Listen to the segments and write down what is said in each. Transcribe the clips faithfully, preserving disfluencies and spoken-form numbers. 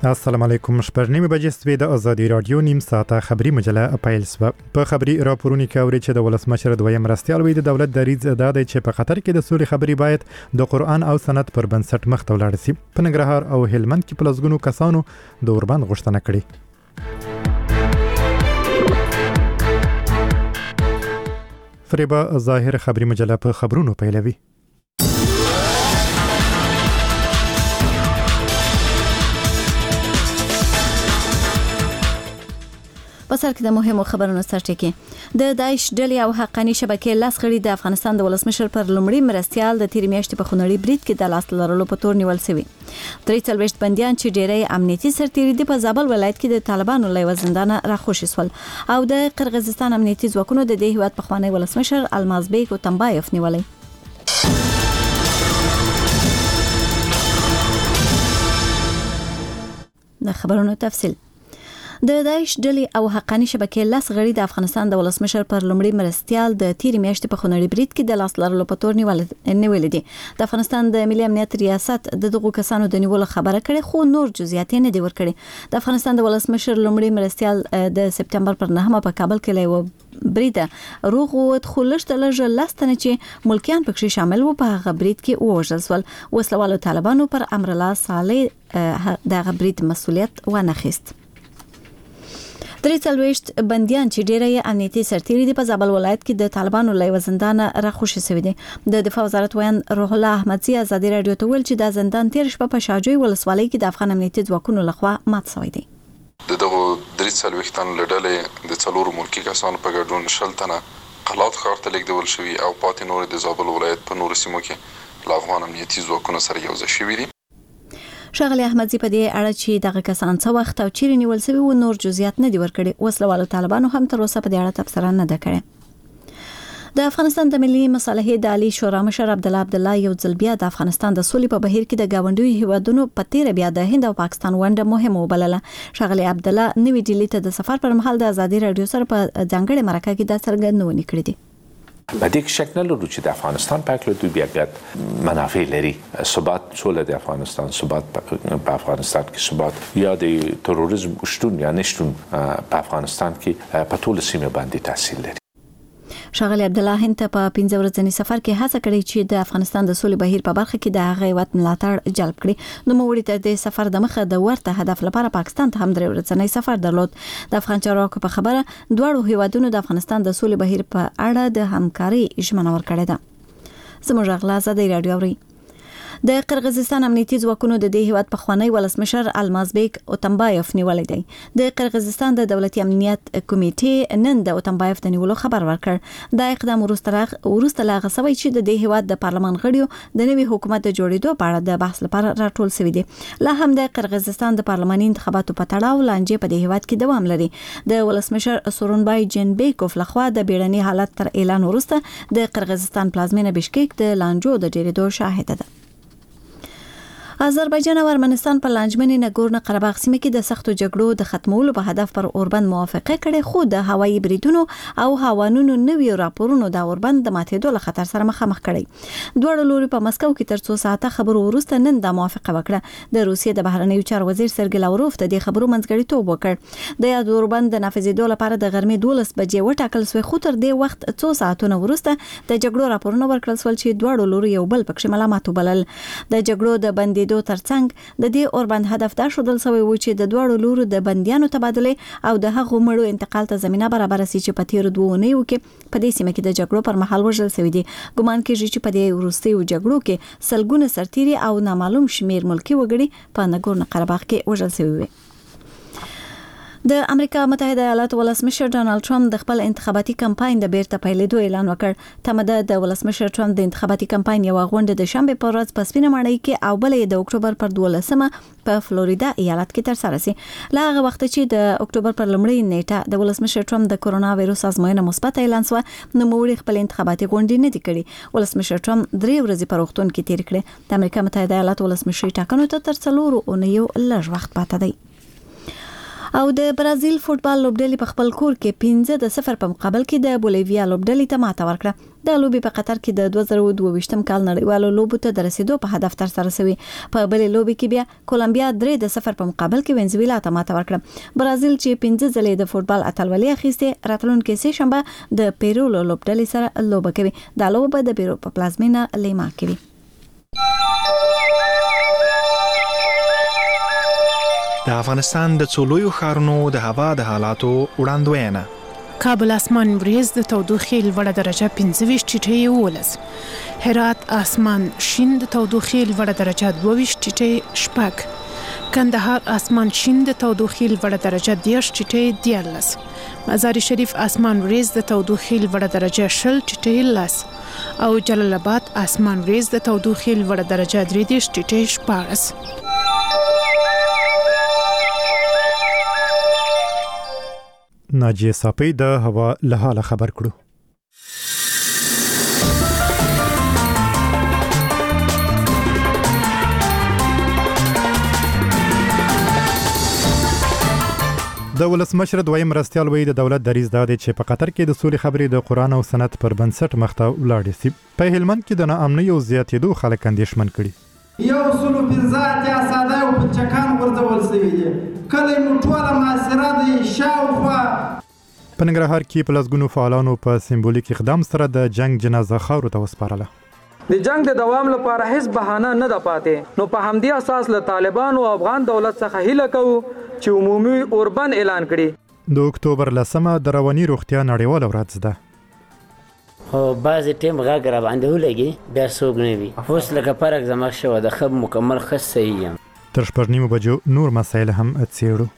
السلام علیکم. شپږ نیمه بجې سوي د ازادي رادیو نیم ساعته خبری مجله پیل سو. په خبری راپورونو کې اوري چې د ولسمشر دویم مرستیال وی د دولت دریځ ادا دی چې په خطر کې د سولې خبري باید د قرآن او سنت پر بنسټ مخ ته ولاړ شي. په ننګرهار او هلمند کې پلسګونو کسانو د اوربند غوښتنه کړې. فریبا ظاهر خبری مجله په خبرونو پیلوي. په سر کې د مهمو خبرونو سرټکی. د داعش ډلې او حقانی شبکې لاس غړي د افغانستان د ولسمشر پر لومړي مرستیال د تیر میاشتې په خونړي برید کې د لاس لرلو په تور نیول شوی. درې څلوېښت بنديان چې ډېری امنیتي سرتیري دي په زابل ولایت کې د طالبانو له وزندانه راخوشي سول او د قرغیزستان امنیتي ځواکونو د دې هیواد پخوانی ولسمشر المازبیک اوتمبایف نیولې. د خبرونو تفصیل. د داعش ډلې او حقانی شبکې لاس غړي د افغانستان د ولسمشر پر لومړي مرستیال د تیر میاشتې په خونړي برید کې د لاس لرلو په تور نیول دي. د افغانستان د ملي امنیت ریاست د دغو کسانو د نیولو خبره کړې، خو نور جزئیات نه دی ورکړي. د افغانستان د ولسمشر لومړي مرستیال د سپتمبر پر نهمه په کابل کې له برید روغ ووت، خو لږ لږ لاستنه چې ملکیان پکې شامل وو په هغه برید کې ووژل شول. وسلوالو طالبانو پر امر الله صالح د برید مسؤلیت ونخیست. درې څلوېښت بنديان چې ډېری امنیتي سرتیري دي په زابل ولایت کې د طالبانو له وزندانه راخوشي شوی دي. د دفاع وزارت ویان روح الله احمدزي ازادي رادیو ته ویل چې د زندان تیر شپه په شاجوی ولسوالۍ کې د افغان امنیتي ځواکونو لخوا مات شوی دی. دغه درې څلوېښت تن لړلې د څلورو ملکی کسانو په ګډون شل تنه قلات ښار ته لیږدول شوي او پاتې نور د زابل ولایت په نورو سیمو کې له افغان امنیتي ځواکونو سره یوځای شوي دي. ښاغلی احمدزي په دې اړه چې دغه کسان څه وخت او چیرې نیول شوي و نور جزئیات نه دی ورکړي. وسلوالو طالبانو هم تر اوسه په دې اړه تبصره نه ده کړې. د افغانستان د ملي مصالحې د عالی شورا مشر عبد الله عبد الله یو ځل بیا د افغانستان د سولې په بهیر کې د گاونډیو هیوادونو په تیر بیا د هند او پاکستان ونډه مهمه وبلله. ښاغلی عبد الله نوې ډیلي ته د سفر پر مهال د ازادي رادیو سره په ځانګړي مرکه کې د څرګندونې کړې دي. په دې کې شک نه لرو چې د افغانستان په اړه دوی بیا ګډ منافع لري. ثبات سوله د افغانستان، ثبات په افغانستان کې ثبات یا د تروریزم شتون یا نشتون په افغانستان کې په ټول سیمه باندې تاثیر لري. ښاغلی عبد الله هند ته په پنځه ورځني سفر کې هڅه کړې چې د افغانستان د سولې بهیر په برخه کې د هغه هیواد ملاتړ جلب کړي. نو موړي ته د سفر د مخه د ورته هدف لپاره پاکستان ته هم درې ورځنی سفر درلود. د افغان چارواکو په خبره دواړو هیوادونو د افغانستان د سولې بهیر په اړه د همکاري ژمنه ورکړې ده. زموږ غلا زده رادیو اوري. د قرغیزستان امنیتي ځواکونو د دې هیواد پخوانی ولسمشر المازبیک اوتمبایف نیولې دی. د قرغیزستان د دولتي امنیت کمیټې نن د اوتمبایف د نیولو خبر ورکړ. دا اقدام وروسته وروسته لا غسوي چې د دې هیواد د پارلمان غړیو د نوي حکومت د جوړېدو په اړه د بحث لپاره راټول شوی دی. لا هم د قرغیزستان د پارلماني انتخاباتو په تړاو لانجې په دې هیواد کې دوام لري. د ولسمشر سورونبای جنبیکوف لخوا د بیړني حالت تر اعلان وروسته د قرغیزستان پلازمینه بشکیک د لانجو د ډېرېدو شاهد ده. آذربایجان او ارمنستان په لانجمنې نګورنو قرهباغ سیمه کې د سختو جګړو د ختمولو په هدف پر اوربند موافقه کړې، خو د هوایي بریدونو او هوانونو نوي راپورونو د اوربند د ماتېدو له خطر سره مخامخ کړي. دوه لوري په مسکو کې تر څو ساعته خبرو وروسته نن د موافقه وکړه. د روسیې د بهرنیو چارو وزیر سرګی لاوروف د دې خبرو منځګړیتوب وکړ. د یاد اوربند د نافذېدو لپاره د غرمې دولس بجې وټاکل شوی، خو تر دې وخت څو ساعتونه وروسته د جګړو راپورونه ورکړل شول چې دوه لوري یو بل پکې ملامت وبلل. د جګړو د بندي دو ترڅنګ د دې اوربند هدف دا شودل سوی و چې د دوړو لورو د بنديانو تبادله او د هغو مړو انتقال ته زمينه برابر شي چې په تیر دوه اونیو کې په دې سیمه کې د جګړو پر مهال وژل شوی دي. ګومان کېږي چې په دې وروستیو جګړو کې سلګونه سرتیري او نامعلوم شمیر ملکی وګړي په نګورنو قرهباغ کې وژل شوی وي. د امریکا متحده ایالاتو ولسمشر ډانلډ ټرمپ د خپل انتخاباتي کمپاین د بیرته پیلېدو اعلان وکړ. تمده د ولسمشر ټرمپ د انتخاباتي کمپاین یو غونډه د شنبه پر ورځ په سپینه ماڼۍ کې او بلې د اکتوبر پر دولسمه په فلوریدا ایالت کې ترسره شي. لا هغه وخت چې د اکتوبر پر لومړۍ نیټه د ولسمشر ټرمپ د کورونا وایروس ازموینه مثبت اعلان شو، نو موږ خپل انتخاباتي غونډې نه دي کړې. ولسمشر ټرمپ درې ورځې په روغتون کې تیر کړې. د امریکا متحده ایالاتو ولسمشر ټاکنو ته تر څلورو اونیو لږ وخت پاتې دی. او د برازیل فوتبال لوبډلې په خپل کور کې پنځه د صفر په مقابل کې د بولیویا لوبډلې ته ماته ورکړه. د لوبې په قطر کې د دوه زره دوه ویشتم کال نړیوالو لوبو ته د رسیدو په هدف تر سره شوی. په بلې لوبې کې بیا کولمبیا درې د صفر په مقابل کې وینزویلا ته ماته ورکړه. برازیل چې پنځه ځلې د فوتبال اتلولي اخیسته راتلونکي سه شنبه د پیرو لوبډلې سره لوبه کوي. دا لوبه د پیرو په پلازمینه لیما کې وي. د افغانستان د څولویو ښارونو د هوا د حالاتو وړاندوینه. کابل اسمان وریځ د تودوخې لوړه درجه پنځه ویشت ټیټې یولس. هرات اسمان شین د تودوخې لوړه درجه دوه ویشت ټیټې شپږ. کندهار اسمان شین د تودوخې لوړه درجه دېرش ټیټې دیارلس. مزار شریف اسمان وریځ د تودوخې لوړه درجه شل ټیټې لس. او جلال آباد اسمان وریځ د تودوخې لوړه درجه درې دېرش ټیټې شپاړس. ناجیه صافی د هوا له حاله خبر کړو. د ولسمشر دویم مرستیال وی د دولت دریځ دا دی چې په قطر کې د سولې خبرې د قرآن او سنت پر بنسټ مخته ولاړې سي. په هلمند کې د ناامنۍ او زیاتېدو خلک اندېښمن کړي. یو سلو پنځه اتیا ساده او پلچکان ورځول شوي دي. کله مو ټوله معاصره دی شاوخوا. په ننګرهار کې په لسګونو فعالانو په سمبولیک اقدام سره د جنگ جنازه خاورو ته وسپارله. د جنگ د دوام لپاره هیڅ بهانه نه ده پاتې. نو په همدې اساس له طالبان او افغان دولت څخه هیله کوو چې عمومي اوربند اعلان کړي. د اکتوبر لسمه د رواني روغتیا نړیواله ورځ ده. خو بعضې ټیم غږ را باندې ولګي بیا څوک نه وي. اوس لکه فرق زما شوی د ښه مکمل ښه صحیح یم. تر شپږ نیمو بجو نور مسایل هم څېړو.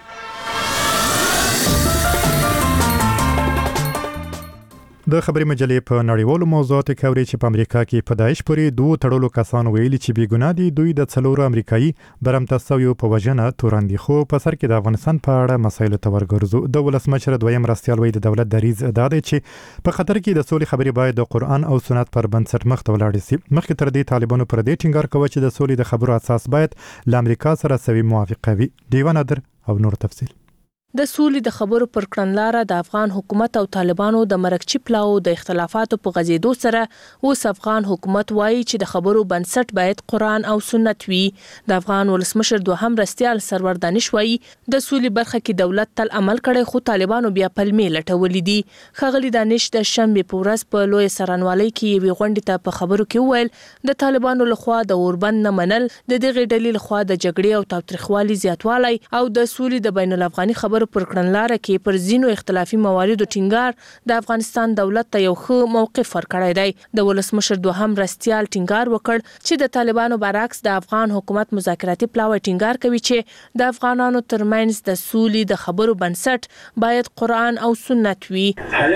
د خبري مجلې په نړیوالو موضوعاتو کې اوري چې په امریکا کې په داعش پورې دوه تړلو کسانو ویلي چې بې ګناه دي دوی د څلورو امریکایي برمته سویو په وژنه تورن دي. خو په سر کې د افغانستان په اړه مسایلو ته ورګرځو. د ولسمشر دویم مرستیال وی د دولت دریځ دا دی چې په قطر کې د سولې خبرې باید د قرآن او سنت پر بنسټ مخته ولاړې سي. مخکې تر دې طالبانو پر دې ټینګار کوي چې د سولې د خبرو اساس باید له امریکا سره سوي موافقه وي. دیوان ادر او نور تفصیل. د سولې د خبرو پر کړنلاره د افغان حکومت او طالبانو د مرکچی پلاو د اختلافاتو په غزیدو سره اوس افغان حکومت وایي چې د خبرو بنسټ باید قرآن او سنت وي. د افغان ولسمشر دوهم رستیال سرور دانش وایي د سولې برخه کې دولت تل عمل کړي خو طالبانو بیا پلمې لټولې دي. ښاغلي دانش د شنبې په ورځ په لوی سرانوالۍ کې یوې غونډې ته په خبرو کې وویل د طالبانو لخوا د اوربند نه منل د دغې ډلې لخوا د جګړې او تاوتریخوالي زیاتوالی او د سولې د بین الافغاني خبرو پر کړنلاره کې پر ځینو اختلافي مواردو ټینګار د افغانستان دولت ته یو ښه موقف ورکړی دی. د ولسمشر دوهم رستیال ټینګار وکړ چې د طالبانو برعکس د افغان حکومت مذاکراتي پلاوی ټینګار کوي چې د افغانانو ترمنځ د سولې د خبرو بنسټ باید قرآن او سنت وي.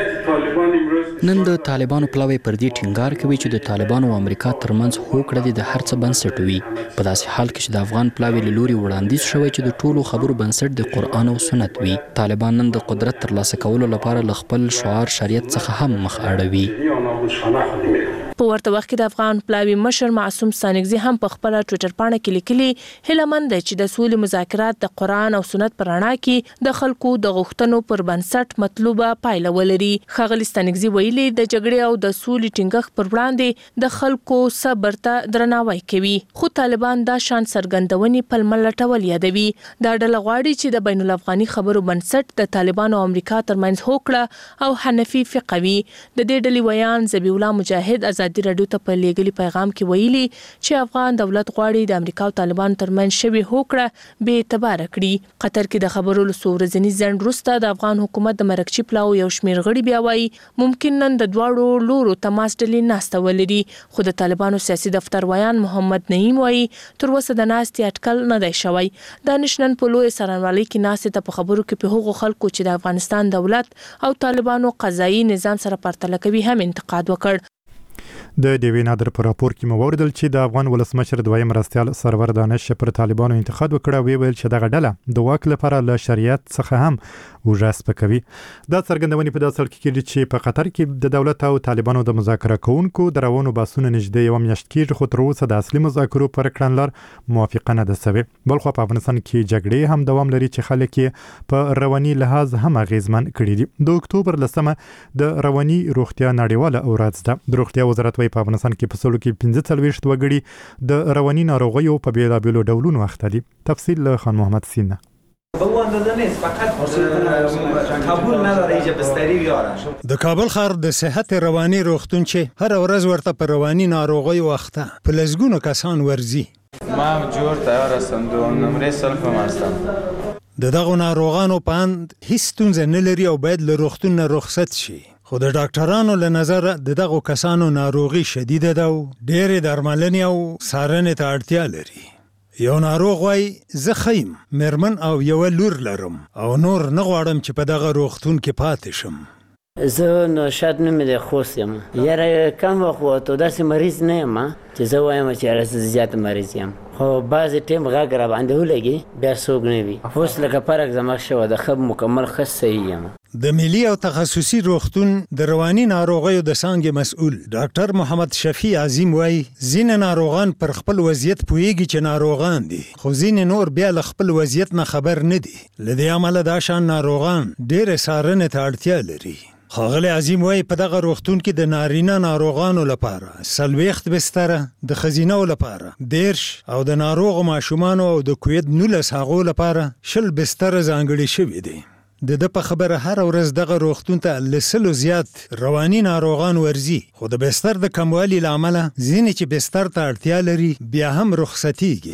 نن د طالبانو پلاوی پر دې ټینګار کوي چې د طالبانو او امریکا ترمنځ هوکړه د هر څه بنسټ وي. په داسې حال کې چې د افغان پلاوی له لوري وړاندیز شوی چې د ټولو خبرو بنسټ د قرآن او سنت وي. طالبان نن د قدرت ترلاسه کولو لپاره له خپل شعار شریعت څخه هم مخ اړوي. په ورته وخت کې د افغان پلاوی مشر معصوم ستانکزي هم په خپل ټوئیټر پاڼه کې لیکلي هیله مند چې د سولې مذاکرات د قرآن او سنت پر رڼا کې د خلکو د غوښتنو پر بنسټ مطلوبه پایله ولري. ښاغلي ستانکزي ویلي د جګړې او د سولې ټینګښت پر وړاندې د خلکو صبر ته درناوی کوي خو طالبان دا شان څرګندونې پلمه لټول یادوي. دا ډله غواړي چې د بین الافغاني خبرو بنسټ د طالبانو او امریکا ترمنځ هوکړه او حنفي فقه وي. د دې ډلې ویان ذبیح الله مجاهد ازادي راډیو ته په لیږلي پیغام کې ویلي چې افغان دولت غواړي د امریکا او طالبانو ترمنځ شوې هوکړه بې اعتباره کړي. قطر کې د خبرو له څو ورځني ځنډ وروسته د افغان حکومت د مرکچی پلاو یو شمېر غړي بیا وایي ممکن نن د دواړو لورو تماس ډلې ناسته ولري. خو د طالبانو سیاسي دفتر ویان محمد نعیم وایي تر اوسه د ناستې اټکل نه دی شوی. دانش نن په لوی سرانوالۍ کې ناستې ته په خبرو کې په هغو خلکو چې د افغانستان دولت او طالبانو قضایي نظام سره پرتله کوي هم انتقاد وکړ. د ډیوی نادر پر راپور کې موردل چې د افغان ولسمشر دویم مرستیال سرور دانش پر طالبانو انتقاد وکړ، وی ویل چې دغه ډله د واک لپاره له شریعت څخه هم وجاس پکوي. دا څرګندونې په داسې حال کې کېږي چې په قطر کې د دولت او طالبانو د مذاکره کوونکو د روانو بحثونو نږدې یوه میاشت کېږي، خو تر اوسه د اصلي مذاکرو پر کړنلار موافقه نه ده سوې. بلخو په افغانستان کې جګړې هم دوام لري چې خلک یې په رواني لحاظ هم اغیزمن کړي دي. د اکتوبر لسمه د رواني روغتیا نړیواله ورځ ده. د روغتیا وزارت وايي په افغانستان کې په سلو کې پنځه څلوېښت وګړي د رواني ناروغیو په بېلابېلو ډولونو اخته دي. تفصیل له خان محمد سینه. د کابل ښار د صحت رواني روغتون چې هر ورځ ورته په رواني ناروغیو اخته په لسګونو کسان ورځي. ما جوړ تیار هستم، دوم نمره سلفم هستم. د دغو ناروغانو په اند هیڅ ستونزه نه لري او باید له روغتون نه رخصت شي، خو د ډاکټرانو له نظره د دغو کسانو ناروغي شدیده ده او ډېرې درملنې او څارنې ته اړتیا لري. یو ناروغ وایي زه خیم میرمن او یوه لور لرم او نور نه غواړم چې په دغه روغتون کې پاتې شم. زه نو شاید نومې د خوست یم، یاره کم وخت وته داسې مریض نه یم چې زه وایم چې یاره زه زیات مریض یم، خو بعضې ټیم غږ را باندې ولګي بیا څوک نه وي. اوس لکه فرق زما شوه د ښه مکمل ښه صحیح یم. د ملي او تخصصي روغتون د رواني ناروغیو د څانګې مسؤل ډاکټر محمد شفیع عظیم وایي ځینې ناروغان پر خپل وضعیت پوهیږي چې ناروغان دي، خو ځینې نور بیا له خپل وضعیت نه خبر نه دي. له دې امله دا شان ناروغان ډېرې څارنې ته اړتیا لري. ښاغلی عظیم وایي په دغه روغتون کې د نارینه ناروغانو لپاره څلوېښت بستره، د ښځینهو لپاره دېرش او د ناروغو ماشومانو او د کوید نولس هغو لپاره شل بستره ځانګړي شوي دي. د ده په خبره هر ورځ دغه روغتون ته له سلو زیات رواني ناروغان ورځي، خو د بستر د کموالي له امله ځینې چې بستر ته اړتیا لري بیا هم رخصتیږي.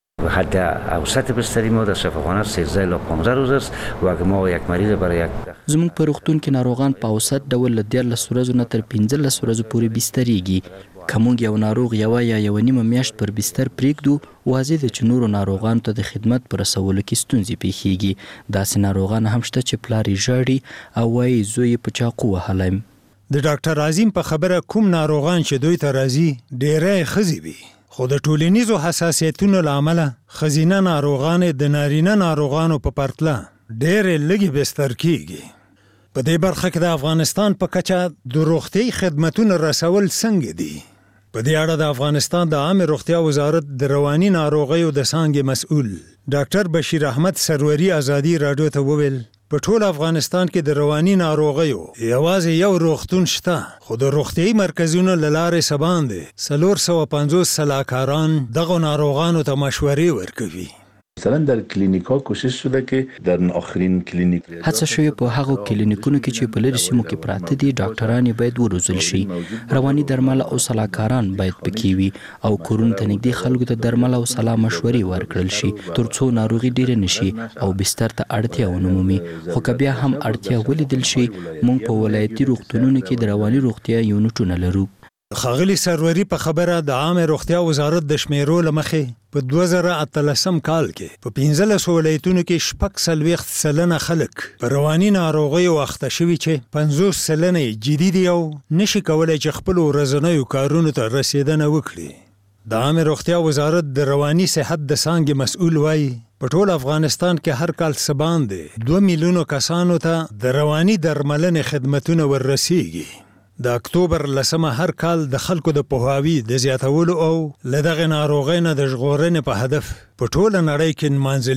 حد اوسط بستری ما در شفاخانه سیزده الی پانزده روز است و اگه ما یک مریض برای یک زموږ په روغتون کې ناروغان په اوسط ډول له دیارلس ورځو نه تر پنځلس ورځو پورې بستریږي. که موږ یو ناروغ یوه یا یوه نیمه میاشت پر بستر پرېږدو، واضح ده چې نورو ناروغانو ته د خدمت په رسولو کې ستونزې پیښیږي. داسې ناروغان هم شته چې پلار یې ژاړي او وایي زوی یې په چاقو وهلی یم. د ډاکټر عظیم په خبره کوم ناروغان چې دوی ته راځي ډېری ښځې وي، خو د ټولنیزو حساسیتونو له امله ښځینه ناروغانې د نارینه ناروغانو په پرتله ډېرې لږې بستر کېږي. په دې برخه کې د افغانستان په کچه د روغتیايي خدمتونو رسول څنګه دي؟ په دې اړه د افغانستان د عامې روغتیا وزارت د رواني ناروغیو د څانګې مسؤل ډاکټر بشیر احمد سروري ازادي راډیو ته وویل په ټول افغانستان کې د رواني ناروغیو یوازې یو روغتون شته، خو د روغتیايي مرکزونو له لارې څه باندې څلور سوه پنځوس سلاکاران دغو ناروغانو ته مشورې ورکوي. مثلا در کلینیک ها کوشش شده که در آخرین کلینیک هڅه شوې په هغو کلینیکونو کې چې په لرې سیمو کې پراته دي ډاکټران یې باید وروزل شي، رواني درمل او سلاکاران باید پکې وي او کورونو ته نږدې خلکو ته درمل او سلا مشورې ورکړل شي تر څو ناروغي ډېره نشي او بستر ته اړتیا ونه مومي. خو که بیا هم اړتیا ولیدل شي، موږ په ولایتي روغتونونو کې د رواني روغتیا یونټونه لرو. ښاغلي سروري په خبره د عامې روغتیا وزارت د شمیرو له مخې په دوه زره اتلسم کال کې په پنځلسو ولایتونو کې شپږ څلوېښت سلنه خلک په رواني ناروغیو اخته شوي چې پنځوس سلنه یې جدي دي او نشي کولی چې خپلو ورځنیو کارونو ته رسېدنه وکړي. د عامې روغتیا وزارت د رواني صحت د څانګې مسؤل وایي په ټول افغانستان کې هر کال څه باندې دوه میلیونو کسانو ته د رواني درملنې خدمتونه وررسیږي. د اکتوبر لسمه هر کال د خلکو د پوهاوي د زیاتولو او له دغې ناروغۍ نه د ژغورنې په هدف په ټوله نړۍ کې نمانځل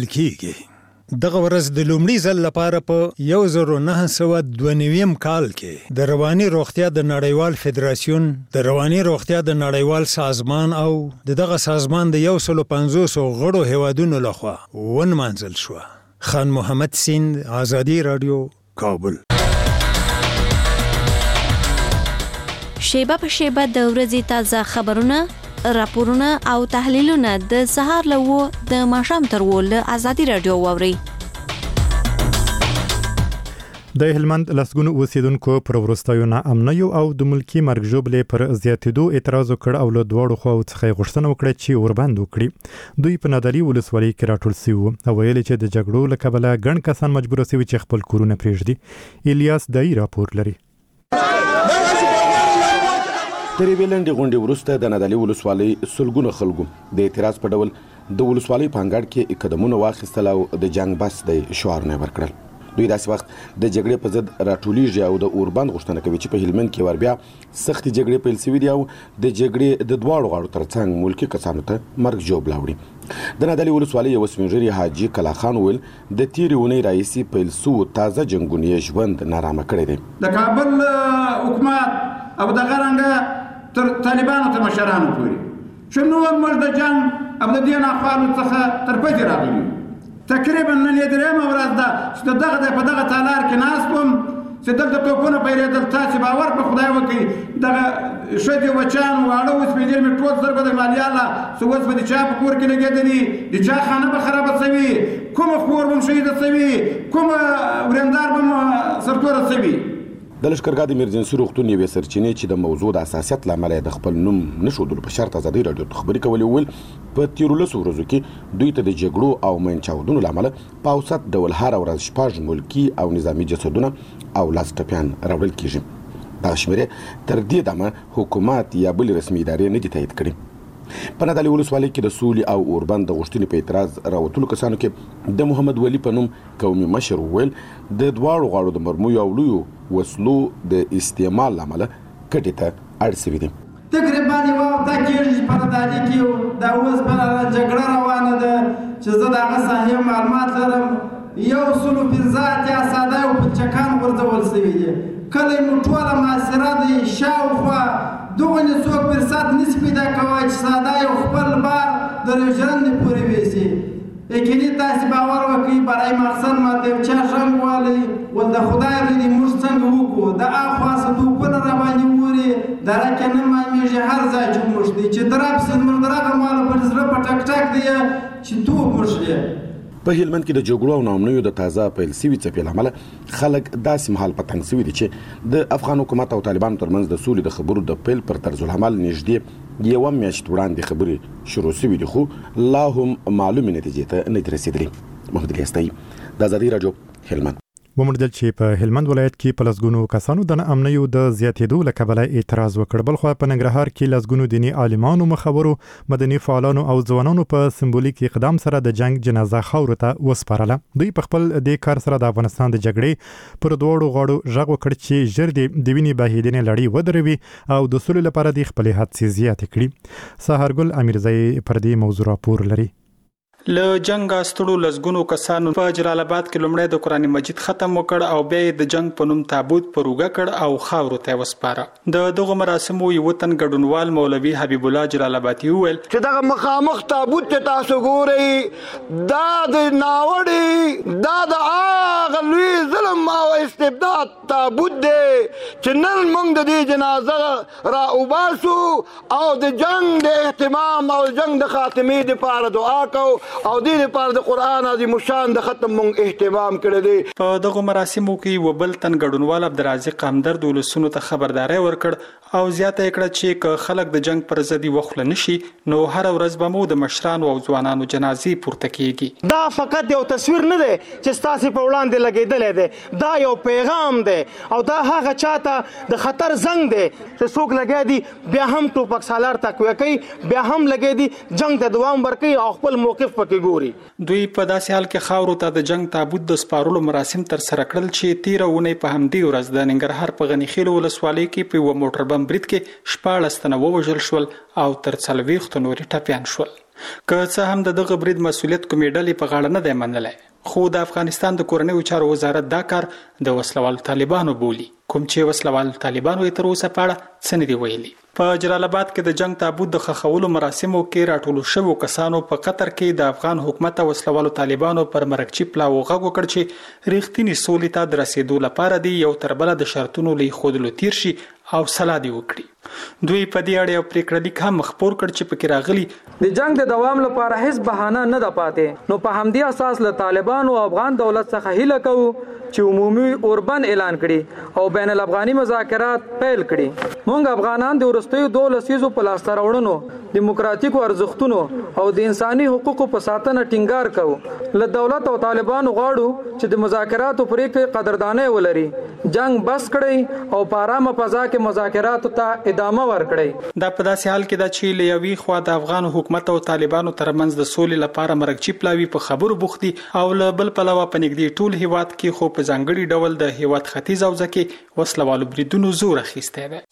کیږي. دغه ورځ د لومړي ځل لپاره په یو زرو نه سوه دوه نویم کال کې د رواني روغتیا د نړیوال فدراسیون، د رواني روغتیا د نړیوال سازمان او د دغه سازمان د یو سلو پنځوسو غړو هیوادونو لخوا ونمانځل شوه. خان محمد سیند، آزادي راډیو، کابل. شیبه په شیبه د ورځې تازه خبرونه، راپورونه او تحلیلونه د سهار له اوه د ماښام تر اوه له ازادي راډیو واورئ. د هلمند لسګونو اوسیدونکو پر وروستیو ناامنیو او د ملکي مرګ ژوبلې پر زیاتېدو اعتراض وکړ او له دواړو خواو څخه یې غوښتنه وکړه چې وربند وکړي. دوی په نادري ولسوالۍ کې راټول سوي وو او ویل چې د جګړو له کبله ګڼ کسان مجبور سوي چې خپل کورونه پرېږدي. الیاس دای راپور لري. تر یوې لنډې غونډې وروسته د نادعلي ولسوالۍ سلګونه خلکو د اعتراض په ډول د ولسوالۍ په انګړ کې قدمونه واخیستل او د جنګ بس د شعارونه ورکړل. دوی داسې وخت د جګړې په ضد راټولیږي او د اوربند غوښتنه کوي چې په هلمند کې ور بیا سختې جګړې پیل شوې دي او د جګړې د دواړو غاړو ترڅنګ ملکي کسانو ته مرګ ژوبله وړي. د نادعلي ولسوالۍ یو سپین ږیري حاجي کلا خان وویل د تېرې اونۍ راهیسې پیل شوو تازه جنګونو یې ژوند نارامه کړی دی. د کابل حکومت او دغه رنګه تر طالبانو ته مشرانو پورې چې نور موږ د جنګ او د دې ناخوالو څخه تر پدې راغلي. تقریبا نن یې درېیمه ورځ ده چې دغه دی په دغه تالار کې ناست وم چې دلته توپونه پیرېدل. تاسې باور په خدای وکړئ دغه ښځې بچیان واړه وسپین ږیري مې ټول سترګو د مالیاله چې اوس به د چا په کور کې لګېدلي، د چا خانه به خرابه شوي، کومه خور به م شهیده شوي، کومه ورېندار به م سرتوره شوي. د لښکرګاه د ایمرجنسي روغتون یوې سرچینې چې د موضوع د حساسیت له امله د خپل نوم نه ښودلو په شرط ازادۍ راډیو ته خبرې کولې وویل په تېرو لسو ورځو کې دوی ته د جګړو او مین چاودنو له امله په اوسط ډول هره ورځ شپږ ملکي او نظامي جسدونه او لاس ټپیان راوړل کېږي. دغه شمېرې تر دې دمه حکومت یا بلې رسمي ادارې نه دي تایید کړي. په نادعلي ولسوالۍ کې د سولې او اوربند د غوښتنې په اعتراض راوتلو کسانو کې د محمد ولي په نوم قومي مشر وویل د دواړو غاړو د مرمیو او لویو وسلو د استعمال له امله کټې ته اړ شوي دي. تقریبا یوه هفته کېږي چې په نادعلي کې دا اوس په جګړه روانه ده چې زه د هغه ساحې معلومات لرم. یو سلو پنځه اتیا ساده او پلچکان غورځول شوي دي. کله مو ټوله محاصره دی شاوخوا دغه نه څوک فرصت نشي پیدا کولی چې ساده یو خپل بار د ژرندې پورې ویسي. یقیني تاسې باور وکړئ برای مقصد ماته یو چا ژنګ والی ول د خدای رضي موږ څنګه وکړو د اخوا صندوقونه راباندې اوري دره کې نه معلومېږي هر ځای چې موږ دی چې دراب سي زموږ د هغه مالو پر زړه په ټک ټک دی چې توپ موږ دی. په هلمند کې د جګړو او ناامنیو د تازه پیل شوي څپې له امله خلک داسې مهال په تنګ شوي دي چې د افغان حکومت او طالبانو ترمنځ د سولې د خبرو د پیل پر طرزالعمل نږدې یوه میاشت وړاندې خبرې شروع شوي دي خو لا هم معلومې نتیجې ته نه دي رسېدلي. محمد ګیستی د ازادي راډیو هلمند. وموندل چې په هلمند ولایت کې په لسګونو کسانو د ناامنیو د زیاتېدو له کبله اعتراض وکړ. بلخوا په ننګرهار کې لسګونو دیني عالمانو، مخورو، مدني فعالانو او ځوانانو په سمبولیک اقدام سره د جنگ جنازه خاورو ته وسپارله. دوی په خپل دې کار سره د افغانستان د جګړې پر دوړو غاړو غږ وکړ چې ژر د وینې بهېدنې لړۍ ودروي او د سولې لپاره د خپلې هڅې زیاتې کړي. سهارګل امیرزی پر دې موضوع راپور لري. له جنگ استړو لسګونو کسانو په جلال آباد کې لومړی د قرآن مجید ختم وکړ او بیا د جنگ په نوم تابوت پروګه کړ او خاورو ته وسپاره. د دغه مراسمو یو تن ګډونوال مولوي حبیب الله جلال آبادي وویل چې دغه مخامخ تابوت ته تاسو ګورئ دا د ناوړي دا د هغه لوی ظلم او استبداد تابوت دی چې نن موږ د دې جنازه را وباسو او د جنگ د اهتمام او جنگ د خاتمې دپاره دعا کوو او دې لپاره د قرآن عظیم الشان د ختم مونږ اهتمام کړی دی. په دغه مراسمو کې یو بل تن ګډونوال عبدالرازق همدرد ولسونو ته خبرداری ورکړ او زیاته کړه چې که خلک د جنگ پر ضد وخله نشي نو هر ورځ به مو د مشرانو او ځوانانو جنازې پورته کیږي. دا فقط یو تصویر نه دی چې ستاسو په وړاندې لګیدلی دی، دا یو پیغام دی او دا هغه چاته د خطر زنګ دی چې څوک لګیا دي بیا هم ټوپک سالار تقویه کوي، بیا هم لګیا دي جنگ ته دوام ورکوي او خپل موقف ګوري. دوی په داسې حال کې خاورو ته د جنگ تابوت د سپارلو مراسم تر سره کړل چې تیره اونۍ په همدې ورځ د ننګرهار په غني خیل ولسوالۍ کې په یوه موټر بم برید کې شپاړس تنه ووژل شول او تر څلوېښتو نورې ټپیان شول. که څه هم د دغه برید مسؤلیت کومې ډلې په غاړه نه دی منلی، خو د افغانستان د کورنیو چارو وزارت دا کار د وسلوالو طالبانو بولي، کوم چې وسلوال طالبانو یې تر اوسه په اړه څه نه دي ویلي. په جلال آباد کې د جنگ تابوت د خښولو مراسمو کې راټولو شوو کسانو په قطر کې د افغان حکومت او وسلوالو طالبانو پر مرکچی پلاو غږ وکړ چې ریښتینی سولې ته د رسیدو لپاره دی یو تر بله د شرطونو له ایښودلو تیر شي او سلا دې وکړي. دوی په دې اړه یو پریکړه لیک هم خپور کړ چې پکې راغلي د جنگ د دوام لپاره هیڅ بهانه نه ده پاتې، نو په همدې اساس له طالبانو او افغان دولت څخه هیله کوو چې عمومي اوربند اعلان کړي او بین الافغاني مذاکرات پیل کړي. موږ افغانان د وروستیو دوه لسیزو په لاسته راوړنو، دیموکراتیکو ارزښتونو او د انساني حقوقو په ساتنه ټینګار کوو. له دولت او طالبانو غواړو چې د مذاکراتو پرېکړې قدردانۍ ولري، جنگ بس کړي او په آرامه فضا کې مذاکراتو ته ادامه ورکړي. دا په داسې حال کې ده چې له یوې خوا د افغان حکومت او طالبانو ترمنځ د سولې لپاره مرکچی پلاوي په خبرو بوخت دي او له بل پلوه په نږدې ټول هیواد کې خو په ځانګړي ډول د هیواد ختیځ حوزه کې وسلوالو بریدونو زور اخیستی دی.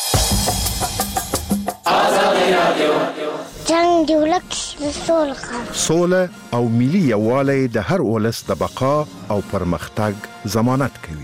جنگ دی ولک د سولې سوله او ملي یووالی د هر ولس د بقا او پرمختګ ضمانت کوي.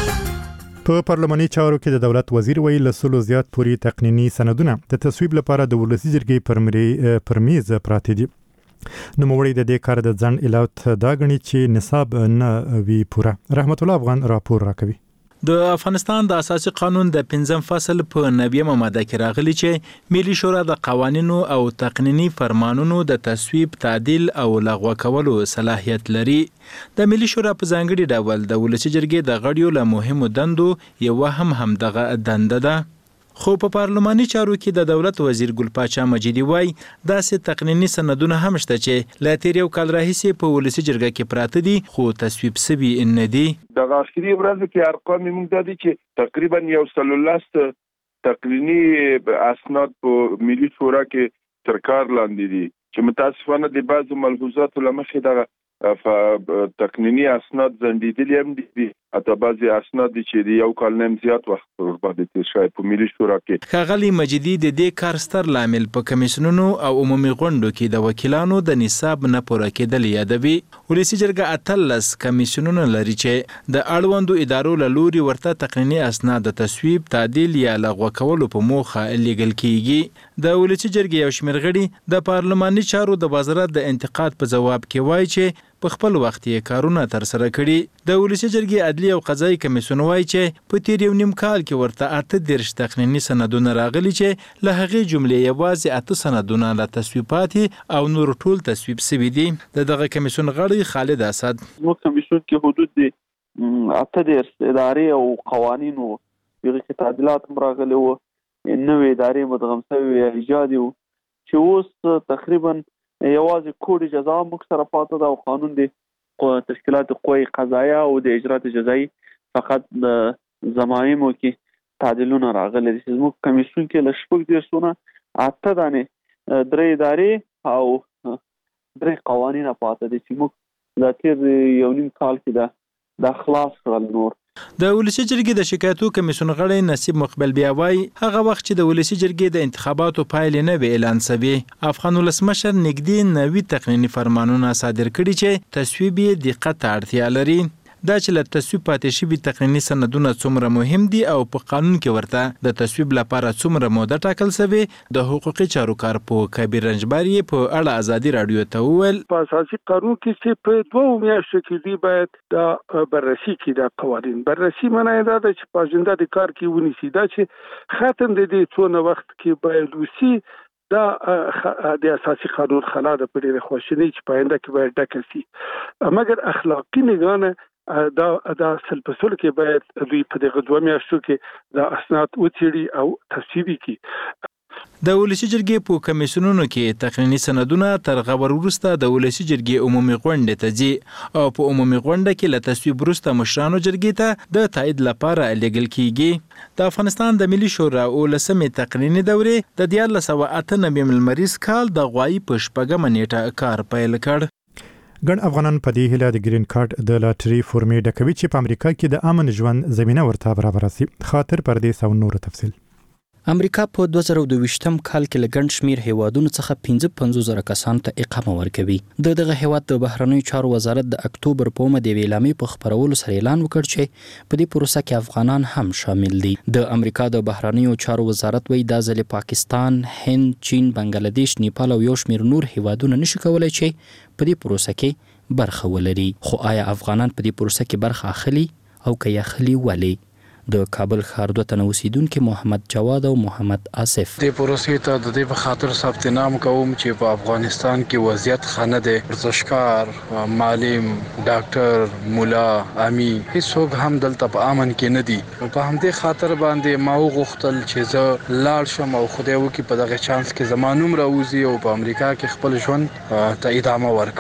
په پارلماني چارو کې د دولت وزیر ویل له سلو زیات پوری تقنینی سندونه د تصویب لپاره د ولسی جرګې پر میز پراته دي. نو موړی د دې کار د ځن الاوت دا غني چې نصاب نه وی پوره. رحمت الله افغان راپور راکوي. د افغانستان د اساسي قانون د پنځم فصل په نویمه ماده کې راغلي چې ملي شورا د قوانینو او تقنینی فرمانونو د تصویب، تعدیل او لغوه کولو صلاحیت لري. د ملي شورا په ځانګړي ډول د ولسی جرګې د غړیو له مهمو دندو یو هم هم دغه دنده ده. خو په پارلماني چارو کې د دولت وزیر ګل پاچا مجیدي وای داسې تقنینی سندونه هم شته چې لا تیر یو کال راهیسې په ولسی جرګه کې پراته دي خو تصویب سوي نه دي. د اخري ورځو کې ارقام موږ دي چې تقریبا یو سل ولس تقنینی اسناد په ملي شورا کې تر کار لاندې دي چې متاسفانه د بعضو ملحوظاتو لمخې د تقنینی اسناد زندیدلی هم دي اته بعضی اسناد چې یو کال نیم زیات وخت باندې تیر شوی په ملي شورا کې. ښاغلي مجیدي د دې کار ستر لامل په کمیسیونونو او عمومي غونډو کې د وکیلانو د نصاب نه پوره کېدل یادوي. ولسی جرګه اتلس کمیسیونونه لري چې د اړوندو ادارو له لوري ورته تقنینی اسناد د تصویب، تعدیل یا لغوه کولو په موخه لیږل کیږي. د ولسی جرګې یو شمېر غړي د پارلماني چارو د وزارت د انتقاد په ځواب کې وایي چې په خپل وخت یې کارونه تر سره کړي. د ولسی جرګې عدلي او قضایي کمیسیون وایي چې په تیر یو نیم کال کې ورته اته دېرش تقنیني سندونه راغلي چې له هغې جملې یوازې اته سندونه له تصویبات او نور ټول تصویب سوي دي. د دغه کمیسیون غړی خالد اسد زموږ کمیسیون کې حدود دي اته دېرش ادارې او قوانینو هغې کې تعدیلات هم راغلي وو، نوې ادارې مدغم شوي یا ایجاد وو چې اوس تقریبا یوازې کوډ جزا موږ سره پاته ده او قانون دی تشکیلات قوی قضایه او د اجرات جزایی فقط د ضمایمو کې تعدیلونه راغلي دي. زموږ کمیسیون کې له شپږ دېرشونه اته دانې درې ادارې او درې قوانین پاته دي چې موږ د تیر یو نیم کال کې ده د خلاص کړل. نور د ولسی جرګې د شکایتو کمیسیون غړی نصیب مقبل بیا وایي هغه وخت چې د ولسی جرګې د انتخاباتو پایلې نه وی اعلان شوي افغان ولسمشر نږدې نوي تقنیني فرمانونه صادر کړي چې تصویب یې دقت ته اړتیا لري. دا چې له تصویب پاتې شوي تقنیني سندونه څومره مهم دي او په قانون کې ورته د تصویب لپاره څومره موده ټاکل شوې د حقوقي چارو کارپوه کبیر رنجبر یې په اړه ازادي راډیو ته وویل په اساسي قانون کې چې په دوه میاشتو کې دی باید دا بررسي کړي د قوانین. بررسي معنی دا ده چې په اجنډا د کار کې ونیسي دا چې ختم د دې څونه وخت کې باید وسی دا د اساسي قانون خلا ده په ډېر خوشنۍ چې پاینده کې باید ډکه سي مګر اخلاقی نگانه دا دا سل په سل کې باید دوی په دغه دوه میاشتو کې دا اسناد وڅېړي او تصویب کړي. د ولسی جرګې په کمیسیونونو کې تقنینی سندونه تر غور وروسته د ولسی جرګې عمومي غونډې ته ځي او په عمومي غونډه کې له تصویب وروسته مشرانو جرګې ته د تایید لپاره لیږل کیږي. د افغانستان د ملي شورا ولسمې تقنینی دورې د دیارلس سوه اته نوي لمریز کال د غوایي په شپږمه نیټه کار پیل کړ. ګڼ افغانان په دې هیله د ګرین کارت د لاټري فورمې ډکوي چې په امریکا کې د امن ژوند زمينه ورته برابر شي. خاطر پردیس او نور تفصیل. امریکا په دوه زره دوه ویشتم کال کې لګڼ شمیر هیوادونو څخه پنځه پنځوس زره کسانو ته اقامه ورکوي. د دغه هیواد د بهرنیو چارو وزارت د اکتوبر په اومه د اعلامیې په خبرولو سره اعلان وکړ چې په دې پروسه کې افغانان هم شامل دي. د امریکا د بهرنیو چارو وزارت وایي دا ځل پاکستان، هند، چین، بنگلاديش، نیپال او یو شمیر نور هیوادونه نشي کولای چې په دې پروسه کې برخه ولري. خو آیا افغانان په دې پروسه کې برخه اخلي او که یې اخلي ولې؟ د کابل ښار دوه تنه اوسیدونکي محمد جواد او محمد آصف د پروسې ته د دې په خاطر ثبت نام کوم چې په افغانستان کې وضعیت خانه ده. ورزشکار، معلم، ډاکټر، مولا، امي هیڅوک هم دلته په امن کې نه دي. په همدې خاطر باندې ما وغوښتل چې زه لاړ شم او خدای وکړي په دغه چانس کې زما نوم راوځي او په امریکا کې خپل ژوند ته ادامه ورکړم.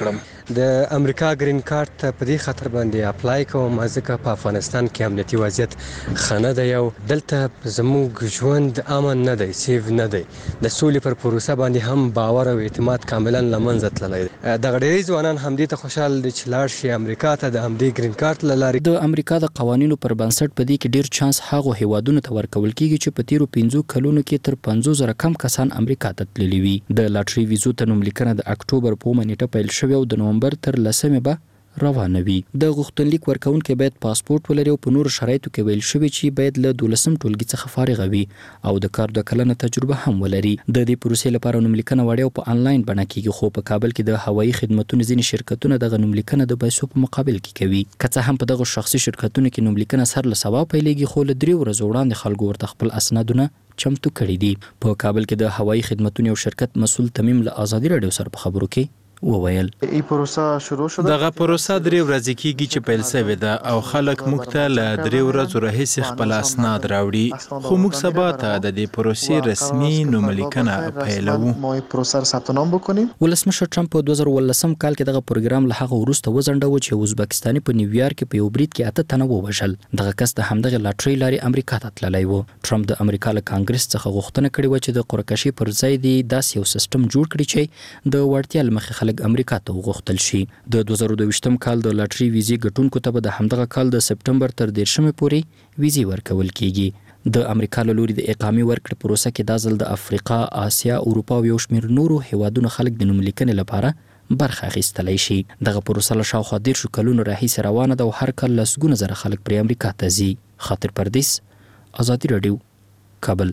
د امریکا گرین کارت ته په دې خاطر باندې اپلای کوم ځکه په افغانستان کې امنیتي وضعیت خنه ده، یو دلته زموږ ژوند امن نه دی، سیف نه دی، د سولې پر پروسه باندې هم باور او اعتماد کاملا له منځه تللی دی. دغه ډېری ځوانان همدې ته خوشحال دي چې لاړ شي امریکا ته د همدې گرین کارت له لارې. د امریکا د قوانینو پر بنسټ په دې کې ډیر چانس هغو هیوادونو ته ورکول کیږي چې په تیرو پنځو کلونو کې تر پنځوس زره کم کسان امریکا ته تللي وي. د لاټري ویزو ته نوملیکنه د اکتوبر په اوومه نیټه پیل شوې او د نومبر تر لسمې به روانه وي. د غوښتنلیک ورکوونکي باید پاسپورت ولري او په نورو شرایطو کې ویل شوي چې باید له دولسم ټولګي څخه فارغ وي او د کار دوه کلنه تجربه هم ولري. د دې پروسې لپاره نوملیکنه وړیا او په انلاین بڼه کیږي، خو په کابل کې د هوایي خدماتو ځینې شرکتونه دغه نوملیکنه د پیسو په مقابل کې کوي. که څه هم په دغه شخصي شرکتونو کې نوملیکنه سر له سبا پیلېږي، خو له درې ورځو وړاندې خلکو ورته خپل اسنادونه چمتو کړي دي. په کابل کې د هوایي خدماتو یو شرکت مسؤل تمیم له آزادي رادیو سره په خبرو کې وویل ای پروسه شروع شوه. دغه پروسه درې ورځې کېږي چې پیل شوې ده او خلک موږ ته له درې ورځو راهیسې خپل اسناد راوړي، خو موږ سبا ته د دې پروسې رسمي نوملیکنه پیلوو. ما پروسه را ثبت نام بکنیم. ولسمشر ټرمپ په دوه زره اوولسم کال کې دغه پروګرام له هغه وروسته وځنډاوه چې ازبکستاني په نیویارک کې په یو برید کې اته تنه ووژل. دغه کس د همدغه لاټري لارې امریکا ته تللی و. ټرمپ د امریکا له کانګرس څخه غوښتنه کړې و چې د قرعه‌کشي پر ځای دې داسې یو سیستم جوړ کړي چې د وړتیا له مخې خلک امریکا ته غوښتل شي. د دوه زره دوه کال د لاټري ویزې ګټونکو ته به د همدغه کال د سپټمبر تر دیرشمې پورې ویزې ورکول کیږي. د امریکا له لوري د اقامې ورکړې پروسه کې دا ځل د افریقا، آسیا، اروپا او یو شمېر نورو هیوادونو خلک د نوملیکنې لپاره برخه اخیستلی شي. دغه پروسه له شاوخوا دیرشو کلونو راهیسې روانه ده او هر کال لسګونه زره خلک پرې امریکا ته ځي. خاطر پردیس، آزادي رادیو، کابل.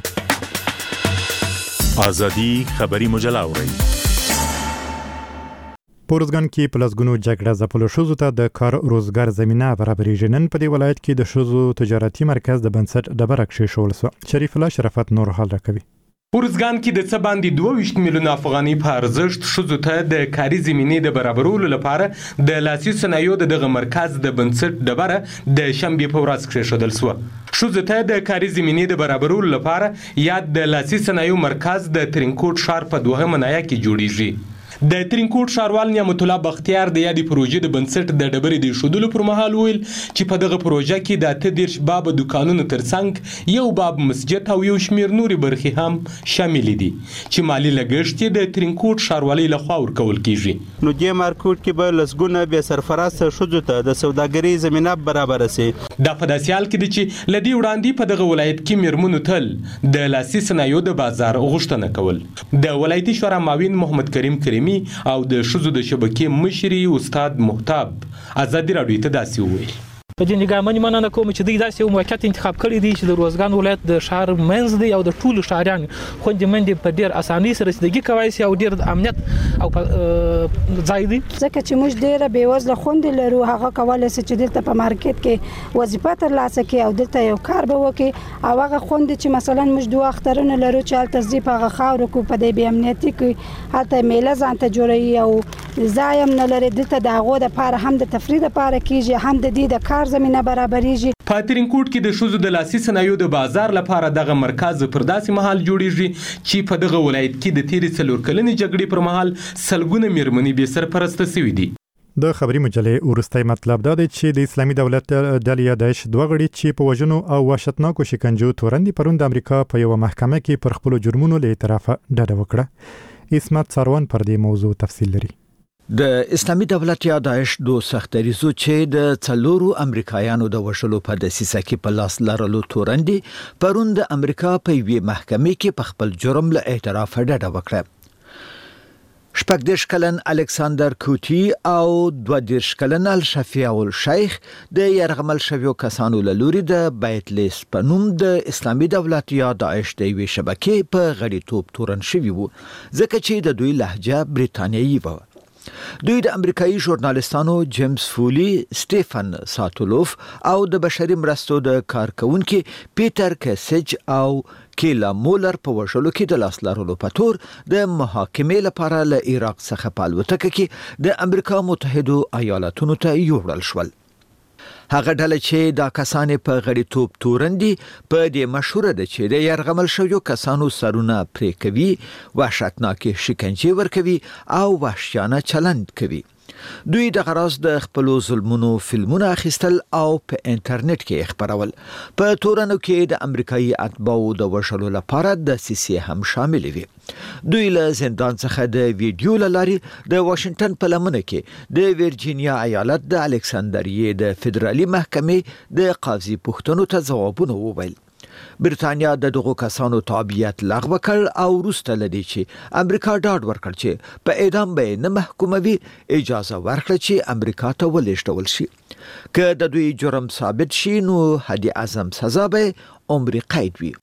آزادي خبری مجله اورئ. پورزګان کې پلسګونو جګړه ځپلو ښځو ته د کار روزګار زمینه برابرېږي. نن په دې ولایت کې د ښځو تجارتي مرکز د بنسټ ډبره کېښول سوه. شریف الله شرافت نور حال راکوي. پورزګان کې د څه باندې دوه ویشت میلیونه افغانۍ په ارزښت ښځو ته د کاري زمینې د برابرولو لپاره د لاسي صنایعو د دغه مرکز د بنسټ ډبره د شنبې په ورځ کېښودل سوه. ښځو ته د کاري زمینې د برابرولو لپاره یا د لاسي صنایعو مرکز د ترینکوټ ښار په دوهمه ناحیه کې جوړیږي. د ترینکوټ ښاروال نعمت الله بختیار د یادې پروژې د بنسټ د ډبرې د ایښودلو پر مهال ویل چې په دغه پروژه کې د اته دېرش بابه دوکانونو ترڅنګ یو باب مسجد او یو شمېر نورې برخې هم شاملې دي چې مالي لګښت یې د ترینکوټ ښاروالۍ لخوا ورکول کیږي. نو دې مارکوټ کې به لسګونه بې سرفراسته ښځو ته د سوداګرۍ زمینه برابره سي. دا په داسې حال کې دی چې له دې وړاندې په دغه ولایت کې میرمنو تل د لاسي صنایعو د بازار غوښتنه کول. د ولایتي شورا معاون محمد کریم کریمي او د ښځو د شبکې مشري استاد محتاب آزادي راډیو ته داسې وویل. په دې نګامنې مننه کوم چې دوی داسې یو موقعیت انتخاب کړی دی چې د روزګان ولایت د ښار منځ دی او د ټولو ښاریانو خوندې منډې په ډېر اسانۍ سره رسیدګي کولی شي او ډېر د امنیت او ځای دی. ځکه چې موږ ډېره بېوزله خوندې لرو، هغه کولی شي چې دلته په مارکیټ کې وظیفه ترلاسه کړي او دلته یو کار به وکړي او هغه خوندې چې مثلا موږ دوه اخترونه لرو چې هلته ځي په هغه خاورو کې په دې بې امنیتي کې هلته میله ځان ته جوړوي او ځای هم نه لري. دلته د هغو دپاره هم د تفریح دپاره کېږي، هم د دې د کار زمینه برابرېږي. په ترینکوټ کې د ښځو د لاسي صنایعو د بازار لپاره دغه مرکز پر داسې مهال جوړیږي چې په دغه ولایت کې د تیرې څلور کلنې جګړې پر مهال سلګونه میرمنې بې سرپرسته سوي دي. د خبري مجلې وروستی مطلب دا دی چې د اسلامي دولت ډلې داعش دوه غړي چې په وژنو او وحشتناکو شکنجو تورن دي پرون د امریکا په یوه محکمه کې پر خپلو جرمونو له اعترافه ډډه وکړه. اسمت ساروان پر دې موضوع تفصیل لري. د اسلامي دولت یا داعش دو سختریزو چې د څلورو امریکایانو د وژلو په دسیسه کې په لاس لرلو تورندي پرون د امریکا په یوې محکمې کې په خپل جرم له اعتراف ډډه وکړه. شپږ دېرش کلن الکساندر کوټي او دوه دېرش کلن الشفیع الشیخ د یرغمل شویو کسانو له لوري د بیت لیس په نوم د اسلامي دولت یا داعش د یوې شبکې په غړیتوب تورن شوي وو ځکه چې د دوی لهجه بریتانیایي وه. دوی د امریکایي ژورنالستانو جیمز فولی، سټیفن ساتولوف او د بشري مرستو د کارکونکو پیټر کیسج او کیلا مولر په وژلو کې د لاس لرلو په تور د محاکمې لپاره له عراق څخه په الوتکه کې د امریکا متحده ایالاتونو ته یوړل شول. هغه ډله چې دا کسانې په غړیتوب تورندي په دې مشهوره ده چې د یرغمل شویو کسانو سرونه پرې کوي، وحشتناکې شکنجې ورکوي او وحشیانه چلند کوي. دوی د غراس د خپل ظلمونو فلمونه اخیستل او په انټرنیټ کې خبرول. په تورنو کې د امریکایي اتباعو د وشلو لپاره د سیسي هم شامل وي. دوی له زندان څخه د ویډیو لاري د واشنگټن په لمنه کې د ورجینیا ایالت د الکساندریه د فدرالي محکمې د قاضي پوښتنو ته ځوابونه وویل. برتانیا د دغو کسانو تابعیت لغوه کړ او وروسته لدی چې امریکا ډاډ ورکړ چې په اعدام به نه محکوموي اجازه ورکړه چې امریکا ته ولېږدول شي. که د دوی جرم ثابت شي نو حد اعظم سزا به عمر قید وي.